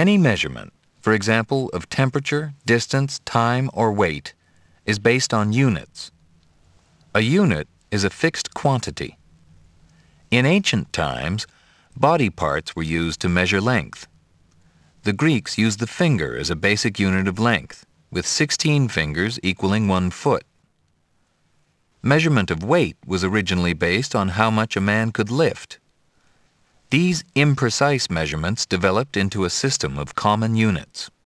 Any measurement, for example, of temperature, distance, time, or weight, is based on units. A unit is a fixed quantity. In ancient times, body parts were used to measure length. The Greeks used the finger as a basic unit of length, with 16 fingers equaling 1 foot. Measurement of weight was originally based on how much a man could lift. These imprecise measurements developed into a system of common units.